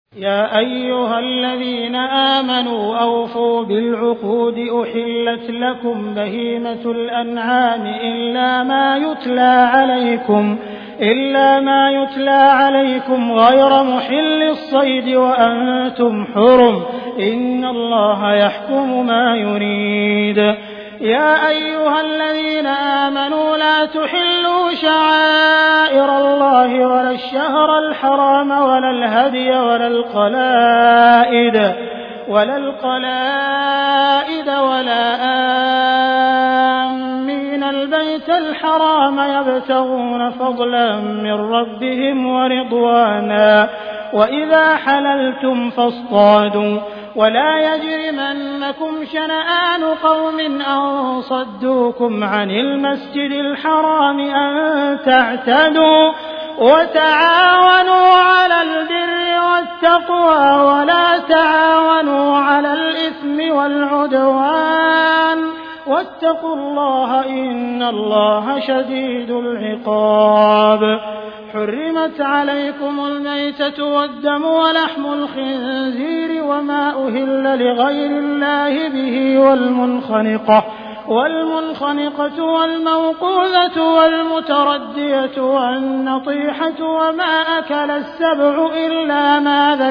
يا أيها الذين آمنوا أوفوا بالعقود أحلت لكم بهيمة الأنعام إلا ما يتلى عليكم غير محل الصيد وأنتم حرم إن الله يحكم ما يريد. يا أيها الذين آمنوا لا تحلوا شعائر الله ولا الشهر الحرام ولا الهدي ولا القلائد ولا آمين البيت الحرام يبتغون فضلا من ربهم ورضوانا وإذا حللتم فاصطادوا ولا يجرمنكم شنآن قوم أن صدوكم عن المسجد الحرام أن تعتدوا وتعاونوا على البر والتقوى ولا تعاونوا على الإثم والعدوان واتقوا الله إن الله شديد العقاب. حرمت عليكم الميتة والدم ولحم الخنزير وما أهل لغير الله به والمنخنقة والموقوذة والمتردية والنطيحة وما أكل السبع إلا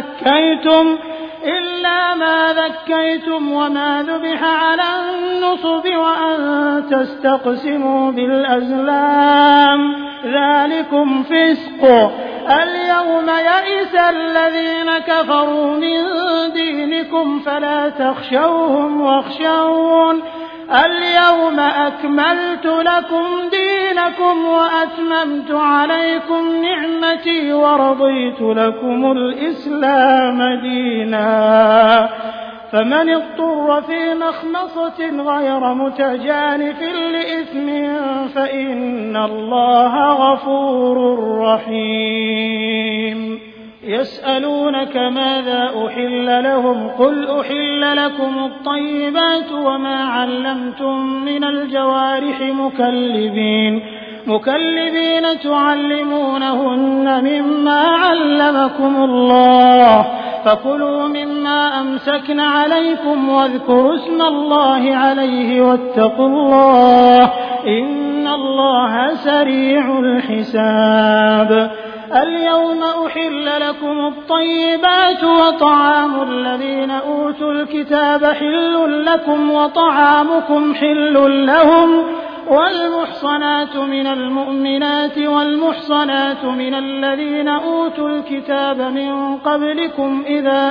ما ذكيتم وما ذبح على النصب وأن تستقسموا بالأزلام ذلكم فسق. اليوم يئس الذين كفروا من دينكم فلا تخشوهم واخشون اليوم أكملت لكم دينكم وأتممت عليكم نعمتي ورضيت لكم الإسلام دينا. فمن اضطر في مخمصة غير متجانف لإثم فإن الله غفور رحيم. يسألونك ماذا أحل لهم قل أحل لكم الطيبات وما علمتم من الجوارح مكلبين تعلمونهن مما علمكم الله فكلوا مما أمسكن عليكم واذكروا اسم الله عليه واتقوا الله إن الله سريع الحساب. اليوم أحل لكم الطيبات وطعام الذين أوتوا الكتاب حل لكم وطعامكم حل لهم والمحصنات من المؤمنات والمحصنات من الذين أوتوا الكتاب من قبلكم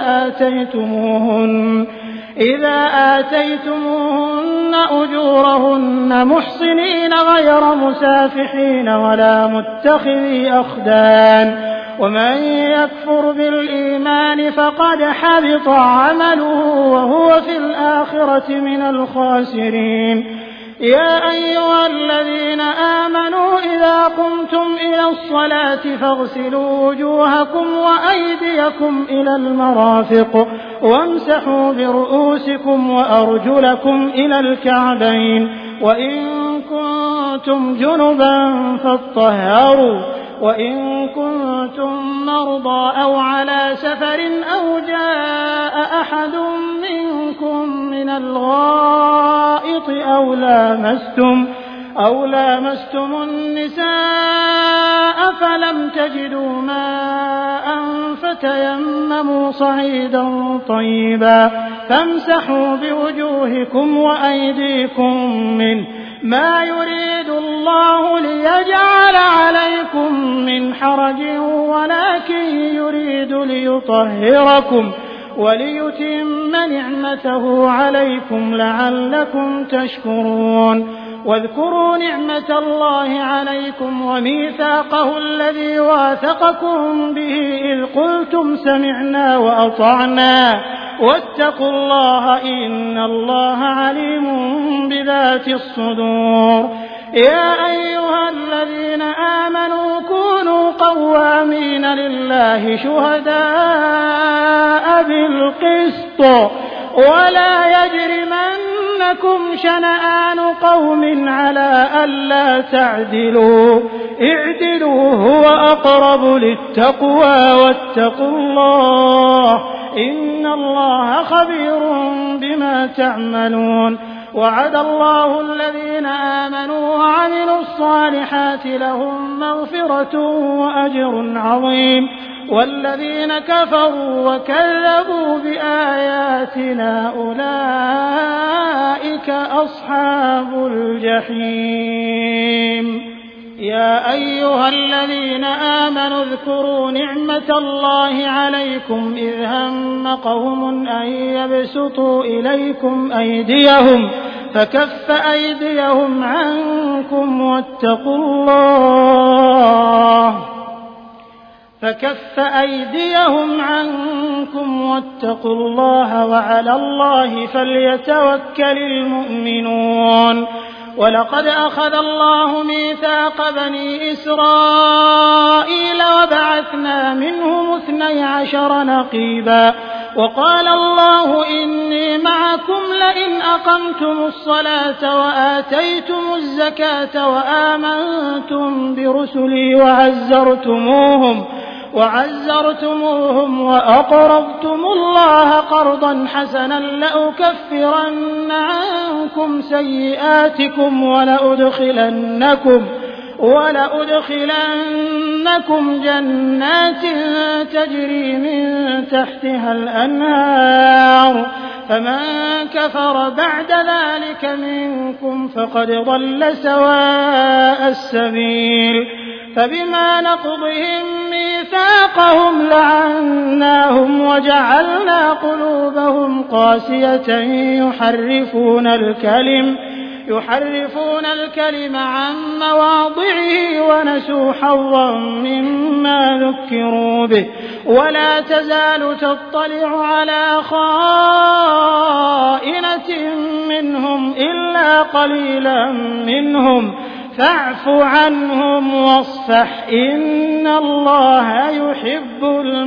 إذا آتيتموهن أجورهن محصنين غير مسافحين ولا متخذي أخدان ومن يكفر بالإيمان فقد حبط عمله وهو في الآخرة من الخاسرين. يا أيها الذين آمنوا إذا قمتم إلى الصلاة فاغسلوا وجوهكم وأيديكم إلى المرافق وامسحوا برؤوسكم وأرجلكم إلى الكعبين وإن كنتم جنبا فاطهروا وإن كنتم مرضى أو على سفر أو جاء أحد منكم من الغائط أو لامستم النساء فلم تجدوا ماء فتيمموا صعيدا طيبا فامسحوا بوجوهكم وأيديكم منه ما يريد الله ليجعل عليكم من حرج ولكن يريد ليطهركم وليتم نعمته عليكم لعلكم تشكرون. واذكروا نعمة الله عليكم وميثاقه الذي واثقكم به إذ قلتم سمعنا وأطعنا واتقوا الله إن الله عليم بذات الصدور. يا أيها الذين آمنوا كونوا قوامين لله شهداء بالقسط ولا يجرمنكم شنآن قوم على ألا تعدلوا اعدلوا هو أقرب للتقوى واتقوا الله إن الله خبير بما تعملون وعد الله الذين آمنوا وعملوا الصالحات لهم مغفرة وأجر عظيم والذين كفروا وكذبوا بآياتنا أولئك أصحاب الجحيم يا أيها الذين آمنوا اذكروا نعمة الله عليكم إذ هم قوم أن يبسطوا إليكم أيديهم فكف أيديهم عنكم واتقوا الله وعلى الله فليتوكل المؤمنون ولقد أخذ الله ميثاق بني إسرائيل وبعثنا منهم 12 نقيبا وقال الله إني معكم لئن أقمتم الصلاة وآتيتم الزكاة وآمنتم برسلي وعزرتموهم وأقرضتم الله قرضا حسنا لأكفرن عنكم سيئاتكم ولأدخلنكم جنات تجري من تحتها الأنهار فمن كفر بعد ذلك منكم فقد ضل سواء السبيل فبما نقضهم ميثاقهم لعناهم وجعلنا قلوبهم قاسية يحرفون الكلم عن مواضعه ونسوا حظا مما ذكروا به ولا تزال تطلع على خائنة منهم إلا قليلا منهم فاعف عنهم واصفح إن الله يحب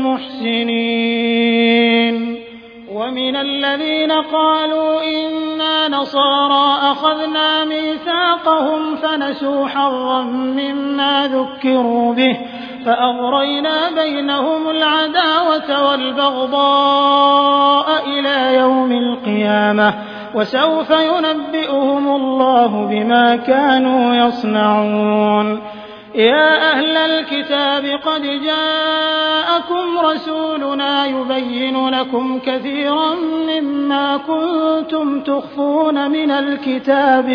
المحسنين ومن الذين قالوا إنا نصارى أخذنا ميثاقهم فنسوا حظا مما ذكروا به فأغرينا بينهم العداوة والبغضاء إلى يوم القيامة وسوف ينبئهم الله بما كانوا يصنعون يا أهل الكتاب قد جاءكم رسولنا يبين لكم كثيرا مما كنتم تخفون من الكتاب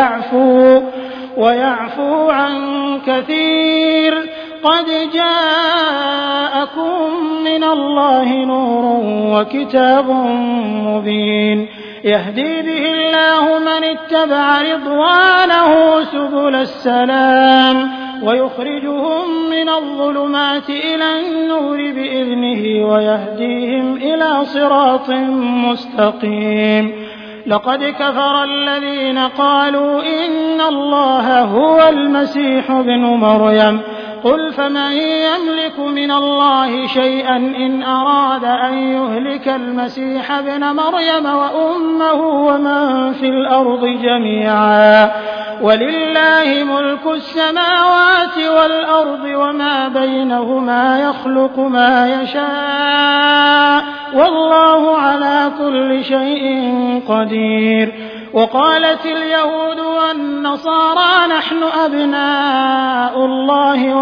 ويعفو عن كثير قد جاءكم من الله نور وكتاب مبين يهدي به الله من اتبع رضوانه سبل السلام ويخرجهم من الظلمات إلى النور بإذنه ويهديهم إلى صراط مستقيم لقد كفر الذين قالوا إن الله هو المسيح ابن مريم قل فمن يملك من الله شيئا إن أراد أن يهلك المسيح ابن مريم وأمه ومن في الأرض جميعا ولله ملك السماوات والأرض وما بينهما يخلق ما يشاء والله على كل شيء قدير وقالت اليهود والنصارى نحن أبناء الله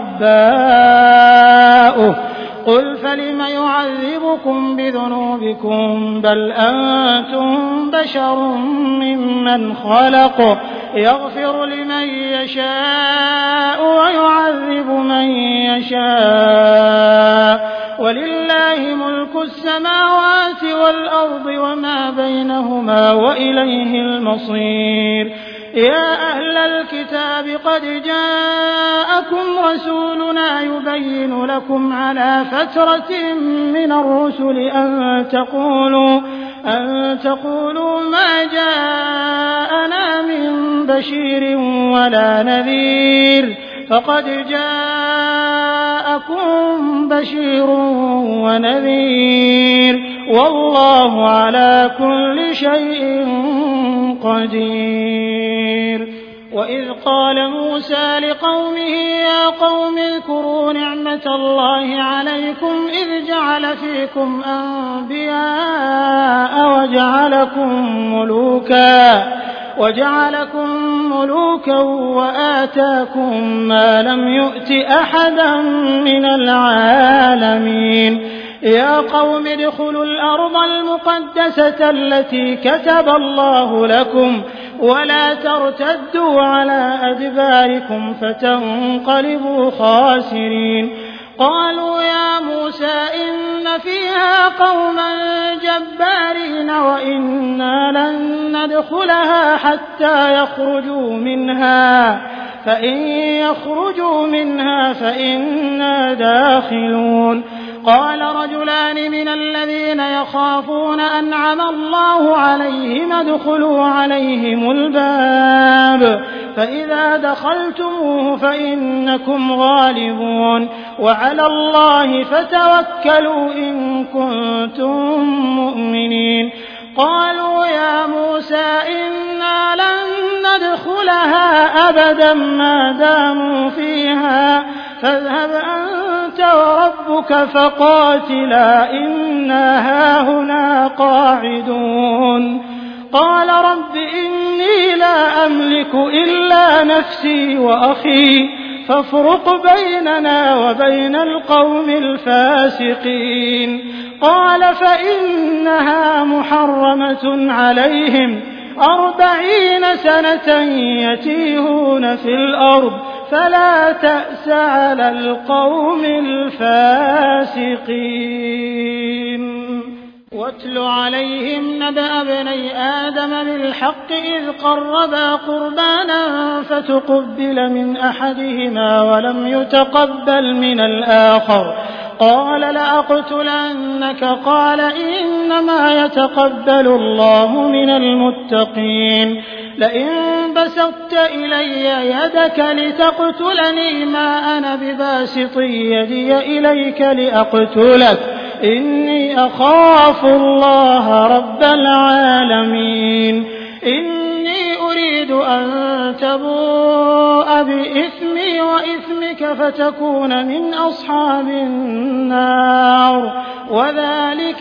وأحباؤه قل فلم يعذبكم بذنوبكم بل أنتم بشر ممن خلق يغفر لمن يشاء ويعذب من يشاء ولله ملك السماوات والأرض وما بينهما وإليه المصير يا أهل الكتاب قد جاءكم رسولنا يبين لكم على فترة من الرسل أن تقولوا ما جاءنا من بشير ولا نذير فقد جاءكم بشير ونذير والله على كل شيء قدير وإذ قال موسى لقومه يا قوم اذكروا نعمة الله عليكم إذ جعل فيكم أنبياء وجعلكم ملوكا وآتاكم ما لم يؤت أحدا من العالمين يا قوم ادخلوا الأرض المقدسة التي كتب الله لكم ولا ترتدوا على أدباركم فتنقلبوا خاسرين قالوا يا موسى إن فيها قوما جبارين وإنا لن ندخلها حتى يخرجوا منها فإن يخرجوا منها فإنا داخلون قال رجلان من الذين يخافون أنعم الله عليهم ادخلوا عليهم الباب فإذا دخلتموه فإنكم غالبون وعلى الله فتوكلوا إن كنتم مؤمنين قالوا يا موسى إنا لن ندخلها أبدا ما داموا فيها فاذهب أنت وربك فقاتلا إنا هاهنا قاعدون قال رب إني لا أملك إلا نفسي وأخي فافرق بيننا وبين القوم الفاسقين قال فإنها محرمة عليهم 40 سنة يتيهون في الأرض فلا تأس على القوم الفاسقين واتل عليهم نبأ ابني آدم بالحق إذ قربا قربانا فتقبل من أحدهما ولم يتقبل من الآخر قال لأقتلنك قال إنما يتقبل الله من المتقين لئن بسطت إلي يدك لتقتلني ما أنا بباسط يدي إليك لأقتلك إني أخاف الله رب العالمين إني أريد أن تبوء بإثمي وإثمك فتكون من أصحاب النار وذلك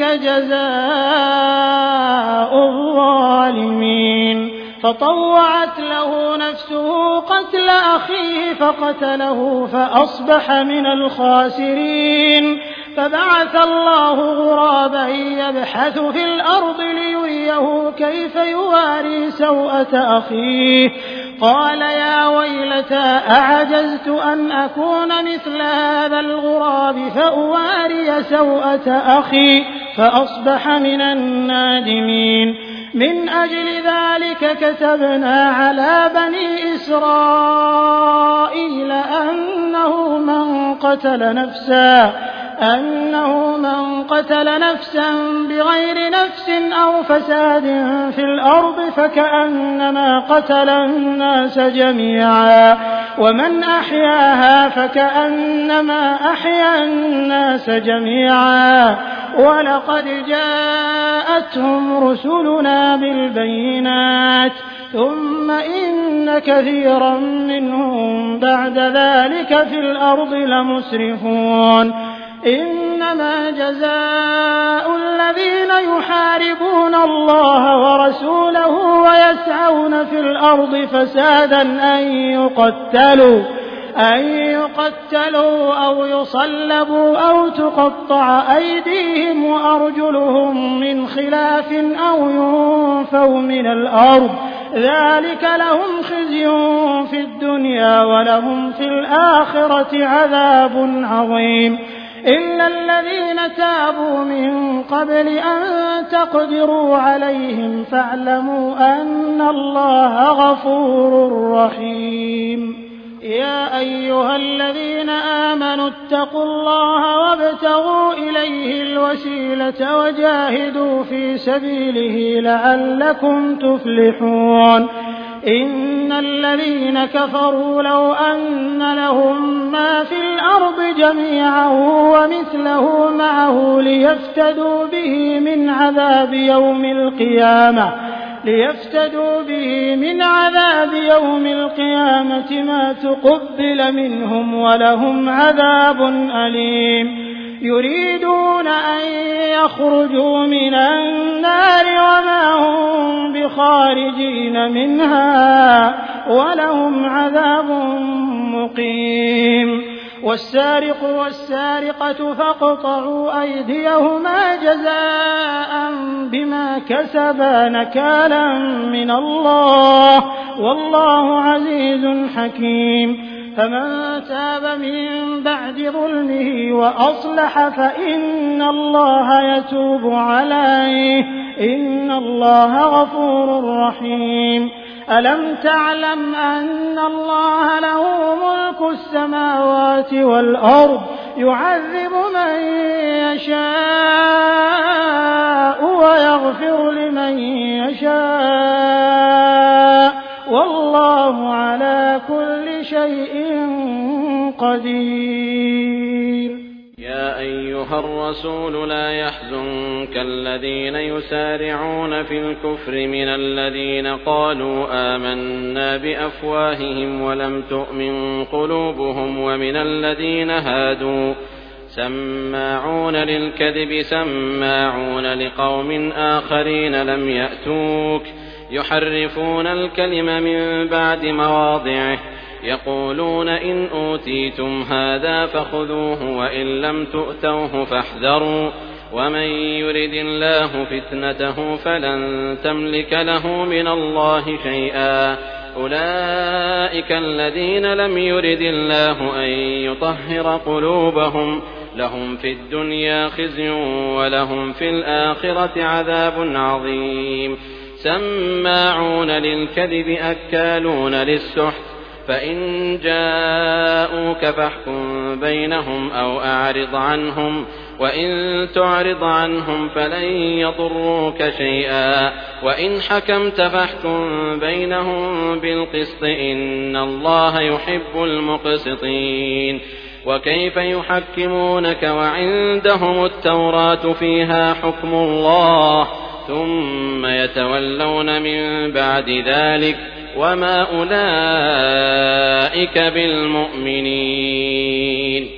جزاء الظالمين فطوعت له نفسه قتل أخيه فقتله فأصبح من الخاسرين فبعث الله غرابا يبحث في الأرض ليريه كيف يواري سوءة أخيه قال يا ويلتى أعجزت أن أكون مثل هذا الغراب فأواري سوءة أخي فأصبح من النادمين من أجل ذلك كتبنا على بني إسرائيل أنه من قتل نفسا بغير نفس أو فساد في الأرض فكأنما قتل الناس جميعا ومن أحياها فكأنما أحيا الناس جميعا ولقد جاءتهم رسلنا بالبينات ثم إن كثيرا منهم بعد ذلك في الأرض لمسرفون إنما جزاء الذين يحاربون الله ورسوله ويسعون في الأرض فسادا أن يقتلوا أو يصلبوا أو تقطع أيديهم وأرجلهم من خلاف أو ينفوا من الأرض ذلك لهم خزي في الدنيا ولهم في الآخرة عذاب عظيم إلا الذين تابوا من قبل أن تقدروا عليهم فاعلموا أن الله غفور رحيم يا أيها الذين آمنوا اتقوا الله وابتغوا إليه الوسيلة وجاهدوا في سبيله لعلكم تفلحون إن الذين كفروا لو أن لهم ما في الأرض جميعا ومثله معه ليفتدوا به من عذاب يوم القيامة ليفتدوا به من عذاب يوم القيامة ما تقبل منهم ولهم عذاب أليم يريدون أن يخرجوا من النار وما هم بخارجين منها ولهم عذاب مقيم والسارق والسارقة فاقطعوا أيديهما جزاء بما كسبا نكالا من الله والله عزيز حكيم فمن تاب من بعد ظلمه وأصلح فإن الله يتوب عليه إن الله غفور رحيم ألم تعلم أن الله له ملك السماوات والأرض يعذب من يشاء ويغفر لمن يشاء والله على كل شيء قدير يا أيها الرسول لا يحزنك الذين يسارعون في الكفر من الذين قالوا آمنا بأفواههم ولم تؤمن قلوبهم ومن الذين هادوا سماعون للكذب سماعون لقوم آخرين لم يأتوك يحرفون الكلم من بعد مواضعه يقولون إن أوتيتم هذا فخذوه وإن لم تؤتوه فاحذروا ومن يرد الله فتنته فلن تملك له من الله شيئا أولئك الذين لم يرد الله أن يطهر قلوبهم لهم في الدنيا خزي ولهم في الآخرة عذاب عظيم سماعون للكذب أكالون للسحت فإن جاءوك فاحكم بينهم أو أعرض عنهم وإن تعرض عنهم فلن يضروك شيئا وإن حكمت فاحكم بينهم بالقسط إن الله يحب المقسطين وكيف يحكمونك وعندهم التوراة فيها حكم الله ثم يتولون من بعد ذلك وما أولئك بالمؤمنين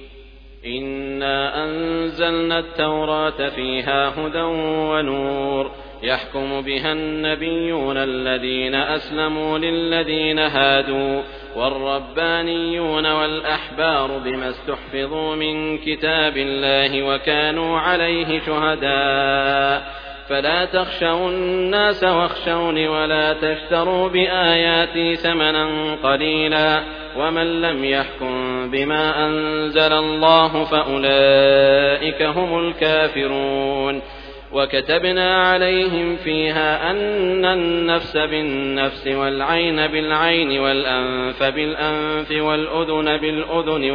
إنا أنزلنا التوراة فيها هدى ونور يحكم بها النبيون الذين أسلموا للذين هادوا والربانيون والأحبار بما استحفظوا من كتاب الله وكانوا عليه شهداء فلا تخشوا الناس واخشوني ولا تشتروا بآياتي ثمنا قليلا ومن لم يحكم بما أنزل الله فأولئك هم الكافرون وكتبنا عليهم فيها أن النفس بالنفس والعين بالعين والأنف بالأنف والأذن بالأذن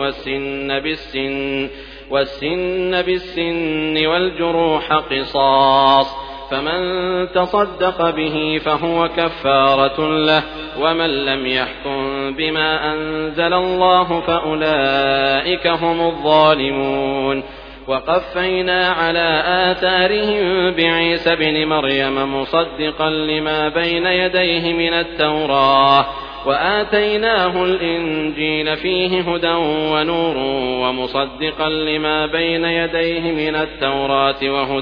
والسن بالسن والجروح قصاص فمن تصدق به فهو كفارة له ومن لم يحكم بما أنزل الله فأولئك هم الظالمون وقفينا على آثارهم بعيسى بن مريم مصدقا لما بين يديه من التوراة وآتيناه الإنجيل فيه هدى ونور ومصدقا لما بين يديه من التوراة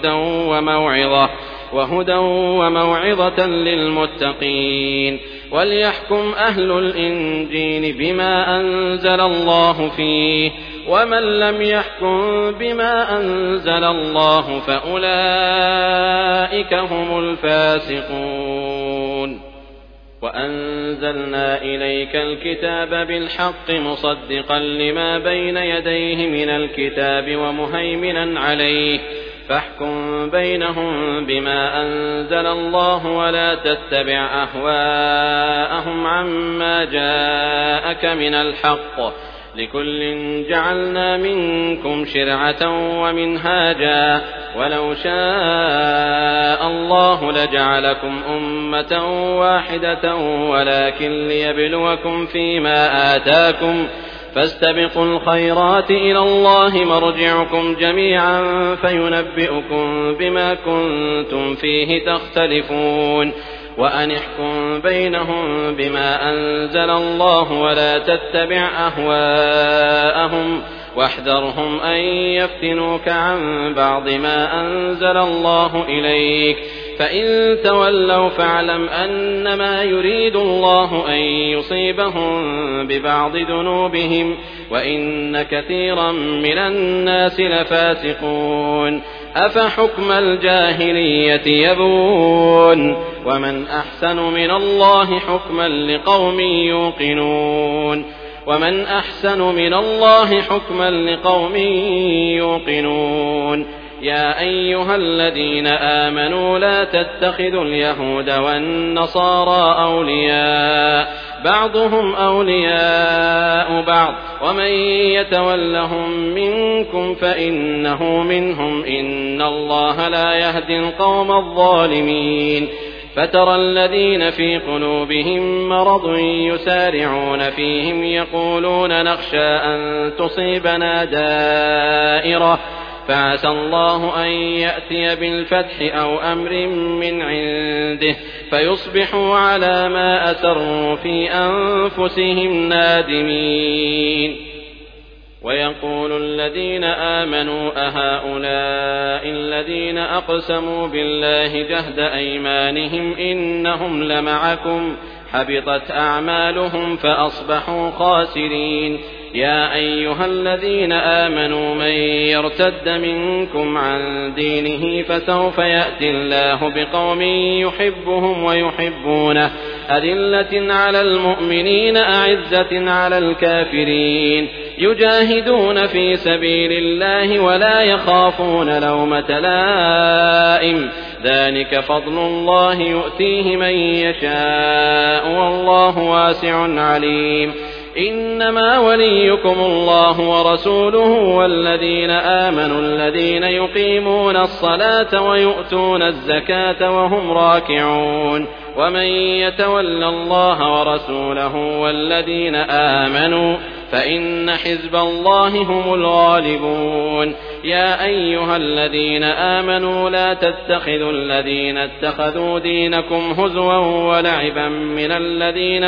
وهدى وموعظة للمتقين وليحكم أهل الإنجيل بما أنزل الله فيه ومن لم يحكم بما أنزل الله فأولئك هم الفاسقون وأنزلنا إليك الكتاب بالحق مصدقا لما بين يديه من الكتاب ومهيمنا عليه فاحكم بينهم بما أنزل الله ولا تتبع أهواءهم عما جاءك من الحق لكل جعلنا منكم شرعة ومنهاجا ولو شاء الله لجعلكم أمة واحدة ولكن ليبلوكم فيما آتاكم فاستبقوا الخيرات إلى الله مرجعكم جميعا فينبئكم بما كنتم فيه تختلفون وأن احكم بينهم بما أنزل الله ولا تتبع أهواءهم واحذرهم أن يفتنوك عن بعض ما أنزل الله إليك فإن تولوا فاعلم أنما يريد الله أن يصيبهم ببعض ذنوبهم وإن كثيرا من الناس لفاسقون أفحكم الجاهلية يبغون ومن أحسن من الله حكما لقوم يوقنون يا أيها الذين آمنوا لا تتخذوا اليهود والنصارى أولياء بعضهم أولياء بعض ومن يتولهم منكم فإنه منهم إن الله لا يهدي القوم الظالمين فترى الذين في قلوبهم مرض يسارعون فيهم يقولون نخشى أن تصيبنا دائرة فعسى الله أن يأتي بالفتح أو أمر من عنده فيصبحوا على ما أسروا في أنفسهم نادمين ويقول الذين آمنوا أهؤلاء الذين أقسموا بالله جهد أيمانهم إنهم لمعكم حبطت أعمالهم فأصبحوا خاسرين يا أيها الذين آمنوا من يرتد منكم عن دينه فسوف يأتي الله بقوم يحبهم ويحبونه أذلة على المؤمنين أعزة على الكافرين يجاهدون في سبيل الله ولا يخافون لومة لائم ذلك فضل الله يؤتيه من يشاء والله واسع عليم إنما وليكم الله ورسوله والذين آمنوا الذين يقيمون الصلاة ويؤتون الزكاة وهم راكعون ومن يتول الله ورسوله والذين آمنوا فإن حزب الله هم الغالبون يا أيها الذين آمنوا لا تتخذوا الذين اتخذوا دينكم هزوا ولعبا من الذين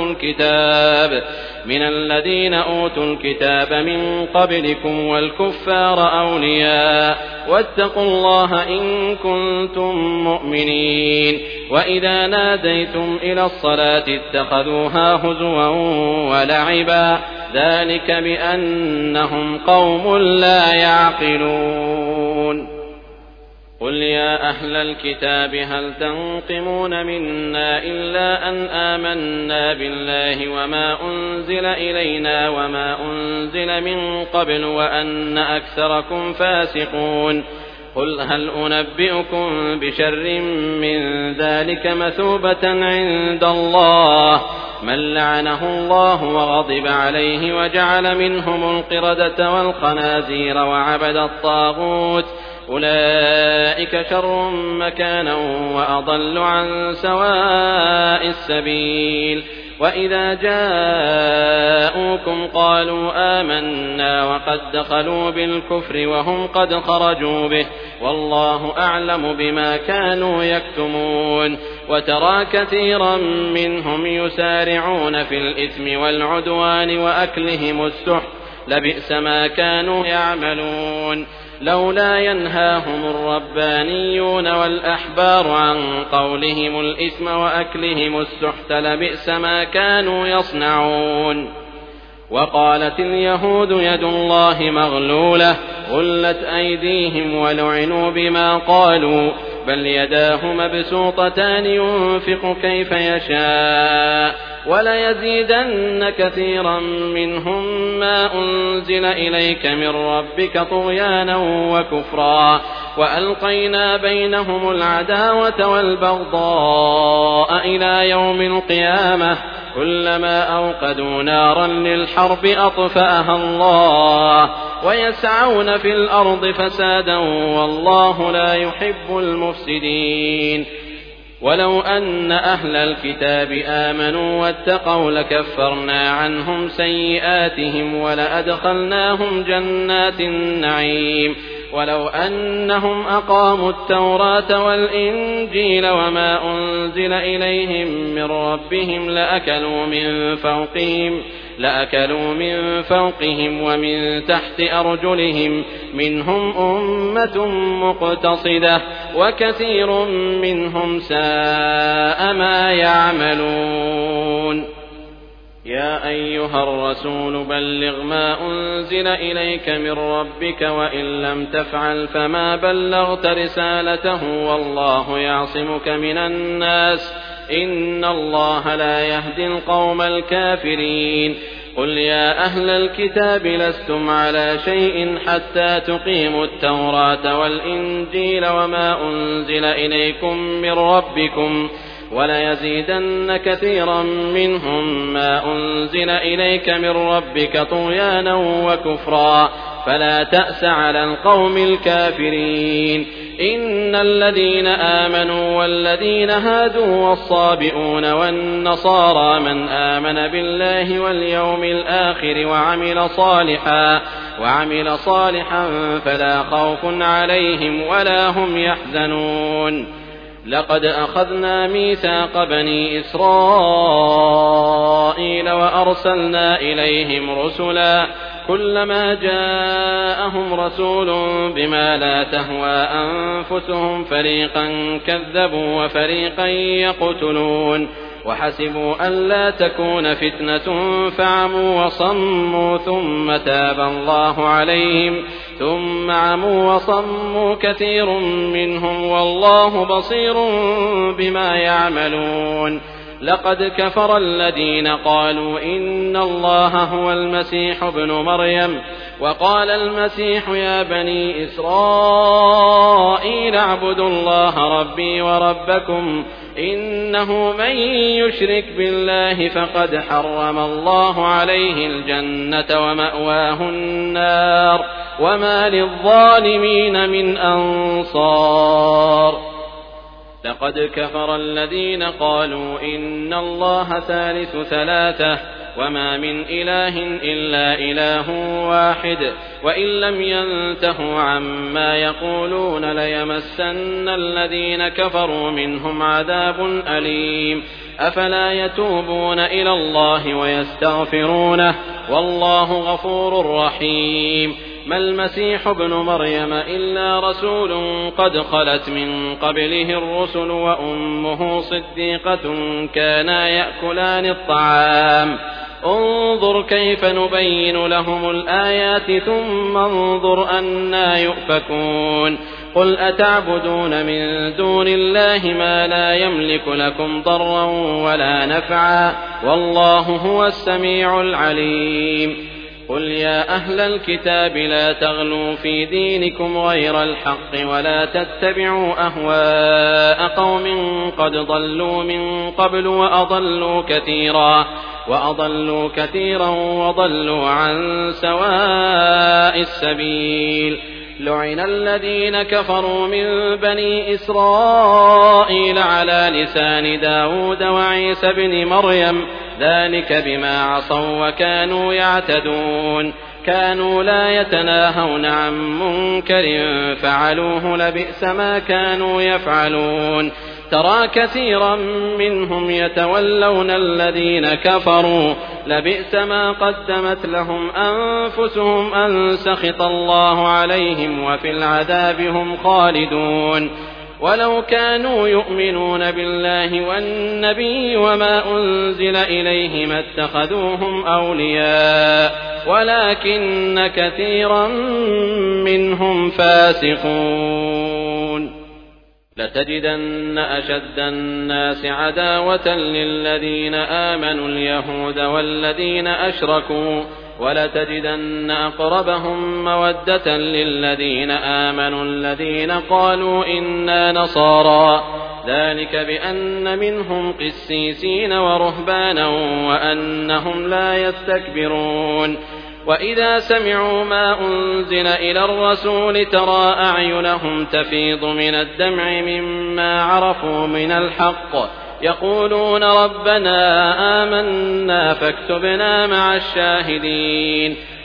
أوتوا الكتاب من قبلكم والكفار أولياء واتقوا الله إن كنتم مؤمنين وإذا ناديتم إلى الصلاة اتخذوها هزوا ولعبا ذلك بأنهم قوم لا يعقلون قل يا أهل الكتاب هل تنقمون منا إلا أن آمنا بالله وما أنزل إلينا وما أنزل من قبل وأن أكثركم فاسقون قل هل أنبئكم بشر من ذلك مثوبة عند الله من لعنه الله وغضب عليه وجعل منهم القردة والخنازير وعبد الطاغوت أولئك شر مكانا وأضل عن سواء السبيل وإذا جاءوكم قالوا آمنا وقد دخلوا بالكفر وهم قد خرجوا به والله أعلم بما كانوا يكتمون وترى كثيرا منهم يسارعون في الإثم والعدوان وأكلهم السحت لبئس ما كانوا يعملون لولا ينهاهم الربانيون والأحبار عن قولهم الإثم وأكلهم السحت لبئس ما كانوا يصنعون وقالت اليهود يد الله مغلولة غلت أيديهم ولعنوا بما قالوا بل يداه مبسوطتان ينفق كيف يشاء وليزيدن كثيرا منهم ما أنزل إليك من ربك طغيانا وكفرا وألقينا بينهم العداوة والبغضاء إلى يوم القيامة كلما أوقدوا نارا للحرب أطفأها الله ويسعون في الأرض فسادا والله لا يحب المفسدين ولو أن أهل الكتاب آمنوا واتقوا لكفرنا عنهم سيئاتهم ولأدخلناهم جنات النعيم ولو أنهم أقاموا التوراة والإنجيل وما أنزل إليهم من ربهم لأكلوا من فوقهم ومن تحت أرجلهم منهم أمة مقتصدة وكثير منهم ساء ما يعملون. يا أيها الرسول بلغ ما أنزل إليك من ربك وإن لم تفعل فما بلغت رسالته والله يعصمك من الناس إن الله لا يهدي القوم الكافرين. قل يا أهل الكتاب لستم على شيء حتى تقيموا التوراة والإنجيل وما أنزل إليكم من ربكم وليزيدن كثيرا منهم ما أنزل إليك من ربك طغيانا وكفرا فلا تأس على القوم الكافرين. إن الذين آمنوا والذين هادوا والصابئون والنصارى من آمن بالله واليوم الآخر وعمل صالحا فلا خوف عليهم ولا هم يحزنون. لقد أخذنا ميثاق بني إسرائيل وأرسلنا إليهم رسلا كلما جاءهم رسول بما لا تهوى أنفسهم فريقا كذبوا وفريقا يقتلون وحسبوا ألا تكون فتنة فعموا وصموا ثم تاب الله عليهم ثم عموا وصموا كثير منهم والله بصير بما يعملون. لقد كفر الذين قالوا إن الله هو المسيح ابن مريم وقال المسيح يا بني إسرائيل اعبدوا الله ربي وربكم إنه من يشرك بالله فقد حرم الله عليه الجنة ومأواه النار وما للظالمين من أنصار. لقد كفر الذين قالوا إن الله ثالث ثلاثة وما من إله إلا إله واحد وإن لم ينتهوا عما يقولون ليمسن الذين كفروا منهم عذاب أليم. أفلا يتوبون إلى الله ويستغفرونه والله غفور رحيم. ما المسيح ابن مريم إلا رسول قد خلت من قبله الرسل وأمه صديقة كانا يأكلان الطعام انظر كيف نبين لهم الآيات ثم انظر أنا يؤفكون. قل أتعبدون من دون الله ما لا يملك لكم ضرا ولا نفعا والله هو السميع العليم. قل يا أهل الكتاب لا تغلوا في دينكم غير الحق ولا تتبعوا أهواء قوم قد ضلوا من قبل وأضلوا كثيرا وضلوا عن سواء السبيل. لعن الذين كفروا من بني إسرائيل على لسان داود وعيسى بن مريم ذلك بما عصوا وكانوا يعتدون. كانوا لا يتناهون عن منكر فعلوه لبئس ما كانوا يفعلون. ترى كثيرا منهم يتولون الذين كفروا لبئس ما قدمت لهم أنفسهم أن سخط الله عليهم وفي العذاب هم خالدون. ولو كانوا يؤمنون بالله والنبي وما أنزل إليه ما اتخذوهم أولياء ولكن كثيرا منهم فاسقون. لتجدن أشد الناس عداوة للذين آمنوا اليهود والذين أشركوا ولتجدن أقربهم مودة للذين آمنوا الذين قالوا إنا نصارى ذلك بأن منهم قسيسين ورهبانا وأنهم لا يستكبرون. وإذا سمعوا ما أنزل إلى الرسول ترى أعينهم تفيض من الدمع مما عرفوا من الحق يقولون ربنا آمنا فاكتبنا مع الشاهدين.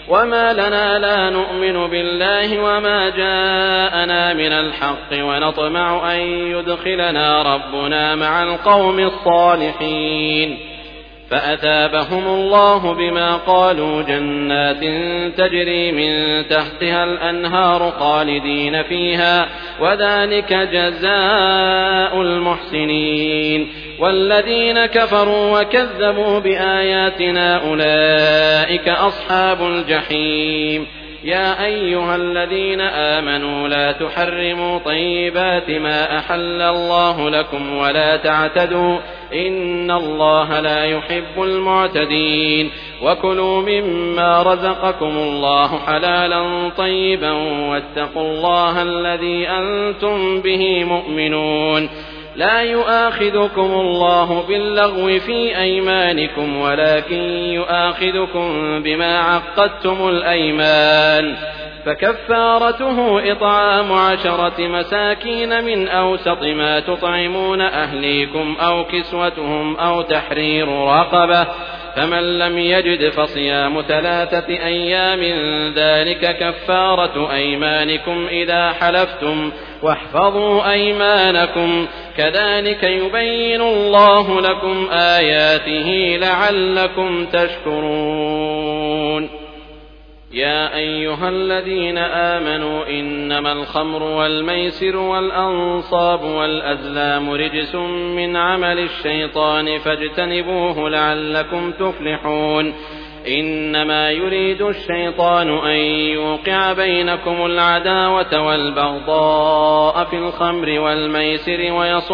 وما لنا لا نؤمن بالله وما جاءنا من الحق ونطمع أن يدخلنا ربنا مع القوم الصالحين فأثابهم الله بما قالوا جنات تجري من تحتها الأنهار خالدين فيها وذلك جزاء المحسنين والذين كفروا وكذبوا بآياتنا أولئك أصحاب الجحيم يا أيها الذين آمنوا لا تحرموا طيبات ما أحل الله لكم ولا تعتدوا إن الله لا يحب المعتدين وكلوا مما رزقكم الله حلالا طيبا واتقوا الله الذي أنتم به مؤمنون لا يؤاخذكم الله باللغو في أيمانكم ولكن يؤاخذكم بما عقدتم الأيمان فكفارته إطعام 10 مساكين من أوسط ما تطعمون أهليكم أو كسوتهم أو تحرير رقبة فمن لم يجد فصيام 3 أيام ذلك كفارة أيمانكم إذا حلفتم واحفظوا أيمانكم كذلك يبين الله لكم آياته لعلكم تشكرون يا أيها الذين آمنوا إنما الخمر والميسر والأنصاب والأزلام رجس من عمل الشيطان فاجتنبوه لعلكم تفلحون إنما يريد الشيطان أن يوقع بينكم العداوة والبغضاء في الخمر والميسر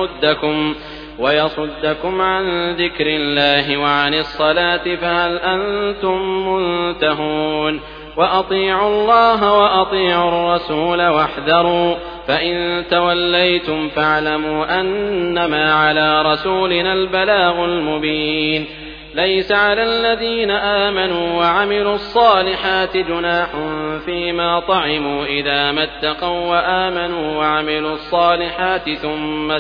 ويصدكم عن ذكر الله وعن الصلاة فهل أنتم منتهون وأطيعوا الله وأطيعوا الرسول واحذروا فإن توليتم فاعلموا أنما على رسولنا البلاغ المبين ليس على الذين آمنوا وعملوا الصالحات جناح فيما طعموا إذا ما اتقوا وآمنوا وعملوا الصالحات ثم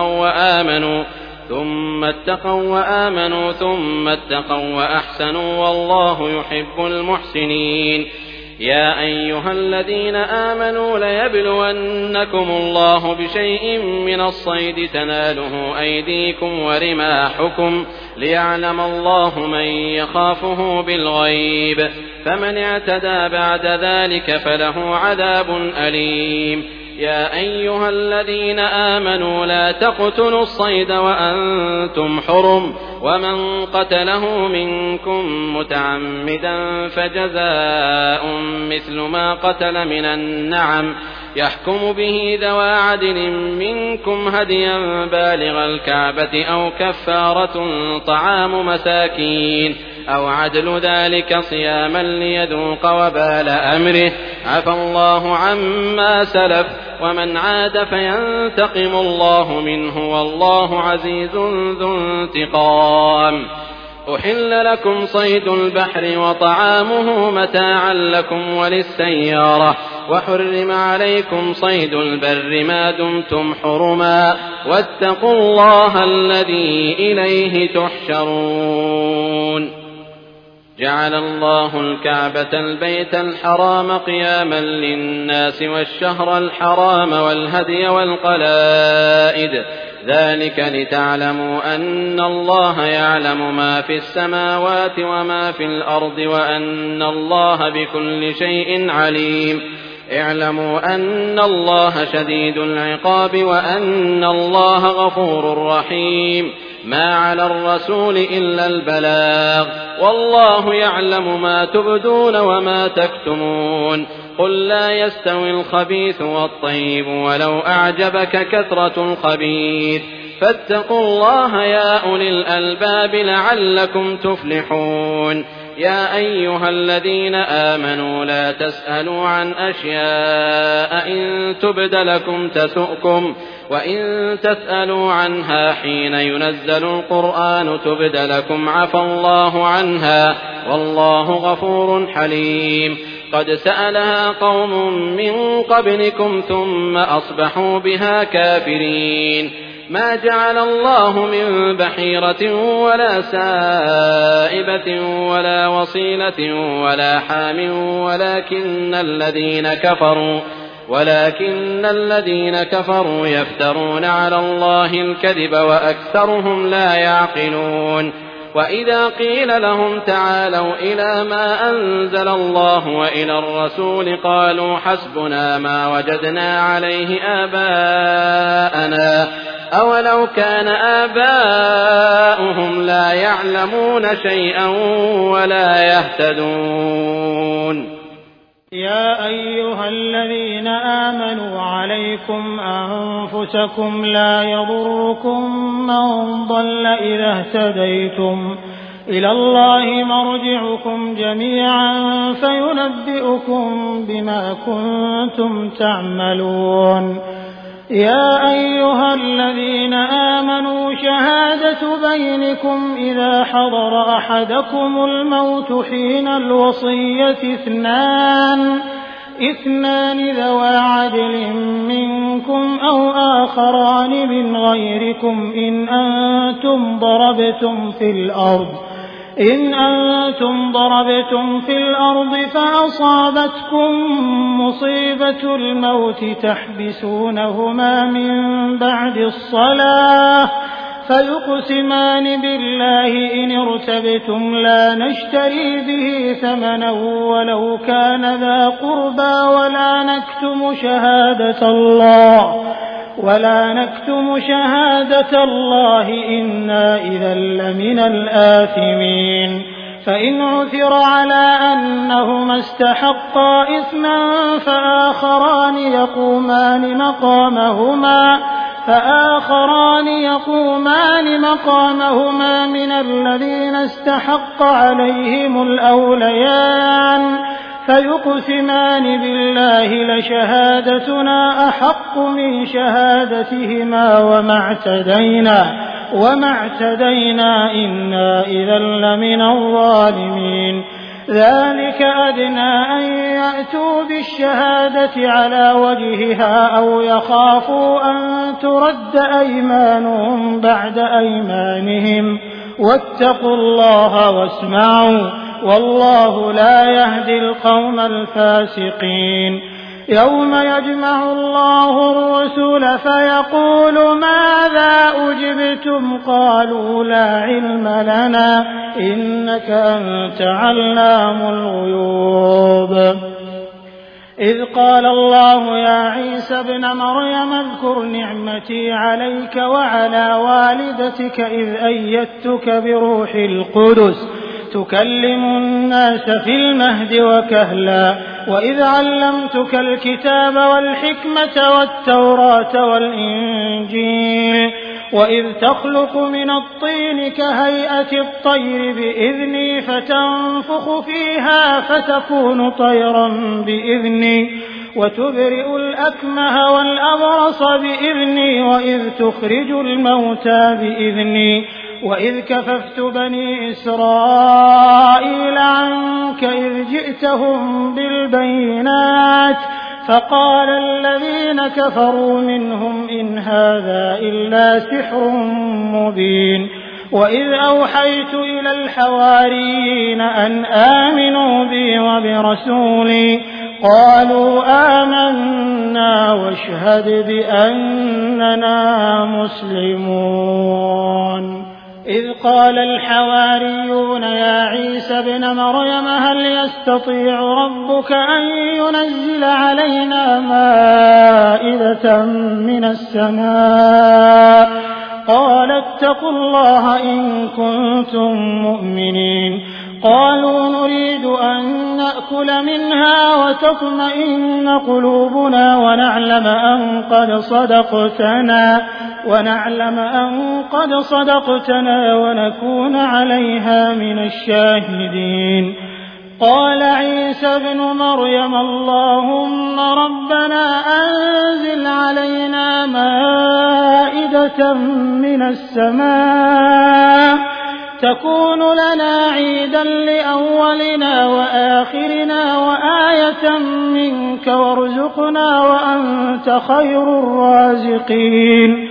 اتقوا وأحسنوا والله يحب المحسنين يا أيها الذين آمنوا ليبلونكم الله بشيء من الصيد تناله أيديكم ورماحكم ليعلم الله من يخافه بالغيب فمن اعتدى بعد ذلك فله عذاب أليم يا أيها الذين آمنوا لا تقتلوا الصيد وأنتم حرم ومن قتله منكم متعمدا فجزاء مثل ما قتل من النعم يحكم به ذوى عدل منكم هديا بالغ الكعبة أو كفارة طعام مساكين أو عدل ذلك صياما ليذوق وبال أمره عفى الله عما سلف ومن عاد فينتقم الله منه والله عزيز ذو انتقام أحل لكم صيد البحر وطعامه متاعا لكم وللسيارة وحرم عليكم صيد البر ما دمتم حرما واتقوا الله الذي إليه تحشرون جعل الله الكعبة البيت الحرام قياما للناس والشهر الحرام والهدي والقلائد ذلك لتعلموا أن الله يعلم ما في السماوات وما في الأرض وأن الله بكل شيء عليم اعلموا أن الله شديد العقاب وأن الله غفور رحيم ما على الرسول إلا البلاغ والله يعلم ما تبدون وما تكتمون قل لا يستوي الخبيث والطيب ولو أعجبك كثرة الخبيث فاتقوا الله يا أولي الألباب لعلكم تفلحون يا أيها الذين آمنوا لا تسألوا عن أشياء إن تبد لكم تسؤكم وإن تسألوا عنها حين ينزل القرآن تبد لكم عفى الله عنها والله غفور حليم قد سألها قوم من قبلكم ثم أصبحوا بها كافرين ما جعل الله من بحيرة ولا سائبة ولا وصيلة ولا حام ولكن الذين كفروا يفترون على الله الكذب وأكثرهم لا يعقلون. وإذا قيل لهم تعالوا إلى ما أنزل الله وإلى الرسول قالوا حسبنا ما وجدنا عليه آباءنا أولو كان آباؤهم لا يعلمون شيئا ولا يهتدون. يا أيها الذين آمنوا عليكم أنفسكم لا يضركم من ضل إذا اهتديتم إلى الله مرجعكم جميعا فينبئكم بما كنتم تعملون. يا أيها الذين آمنوا شهادة بينكم إذا حضر أحدكم الموت حين الوصية اثنان ذوى عدل منكم أو آخران من غيركم إن أنتم ضربتم في الأرض فأصابتكم مصيبة الموت تحبسونهما من بعد الصلاة فيقسمان بالله إن ارتبتم لا نشتري به ثمنا ولو كان ذا قربى ولا نكتم شهادة الله إنا إذا لمن الآثمين. فإن عثر على أنهما استحقا إثما فآخران يقومان مقامهما من الذين استحق عليهم الأوليان فيقسمان بالله لشهادتنا أحق من شهادتهما وما اعتدينا إنا إذا لمن الظالمين. ذلك أدنى أن يأتوا بالشهادة على وجهها أو يخافوا أن ترد أيمانهم بعد أيمانهم واتقوا الله واسمعوا والله لا يهدي القوم الفاسقين. يوم يجمع الله الرسل فيقول ماذا أجبتم قالوا لا علم لنا إنك أنت علام الغيوب. إذ قال الله يا عيسى ابن مريم اذكر نعمتي عليك وعلى والدتك إذ أيدتك بروح القدس تكلم الناس في المهد وكهلا وإذ علمتك الكتاب والحكمة والتوراة والإنجيل وإذ تخلق من الطين كهيئة الطير بإذني فتنفخ فيها فتكون طيرا بإذني وتبرئ الأكمه والأبرص بإذني وإذ تخرج الموتى بإذني وإذ كففت بني إسرائيل عنك إذ جئتهم بالبينات فقال الذين كفروا منهم إن هذا إلا سحر مبين. وإذ أوحيت إلى الحواريين أن آمنوا بي وبرسولي قالوا آمنا واشهد بأننا مسلمون. إذ قال الحواريون يا عيسى ابن مريم هل يستطيع ربك أن ينزل علينا مائدة من السماء قال اتقوا الله إن كنتم مؤمنين. قالوا نريد أن نأكل منها وتطمئن قلوبنا ونعلم أن قد صدقتنا ونكون عليها من الشاهدين. قال عيسى ابن مريم اللهم ربنا أنزل علينا مائدة من السماء تكون لنا عيدا لأولنا وآخرنا وآية منك وارزقنا وأنت خير الرازقين.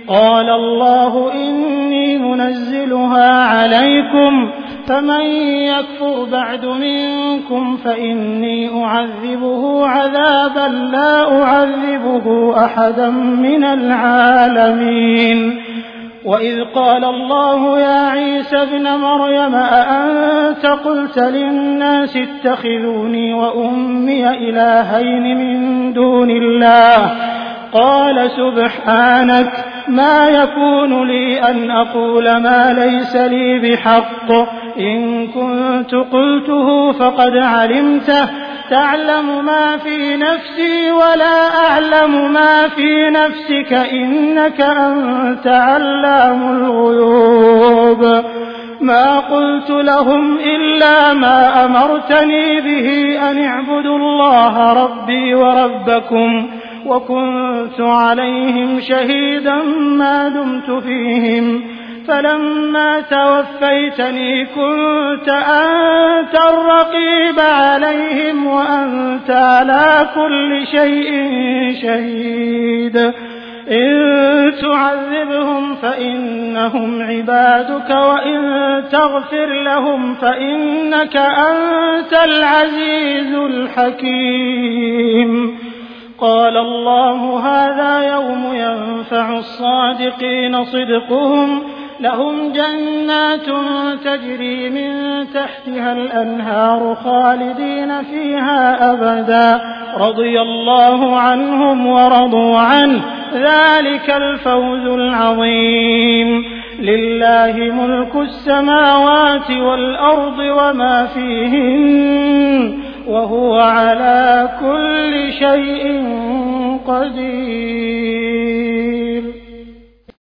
قال الله إني منزلها عليكم فمن يكفر بعد منكم فإني أعذبه عذابا لا أعذبه أحدا من العالمين. وإذ قال الله يا عيسى ابن مريم أأنت قلت للناس اتخذوني وأمي إلهين من دون الله قال سبحانك ما يكون لي أن أقول ما ليس لي بحق إن كنت قلته فقد علمته تعلم ما في نفسي ولا أعلم ما في نفسك إنك أنت علام الغيوب. ما قلت لهم إلا ما أمرتني به أن اعبدوا الله ربي وربكم وكنت عليهم شهيدا ما دمت فيهم فلما توفيتني كنت أنت الرقيب عليهم وأنت على كل شيء شهيد. إن تعذبهم فإنهم عبادك وإن تغفر لهم فإنك أنت العزيز الحكيم. قال الله هذا يوم ينفع الصادقين صدقهم لهم جنات تجري من تحتها الأنهار خالدين فيها أبدا رضي الله عنهم ورضوا عنه ذلك الفوز العظيم. لله ملك السماوات والأرض وما فيهن وهو على كل شيء قدير.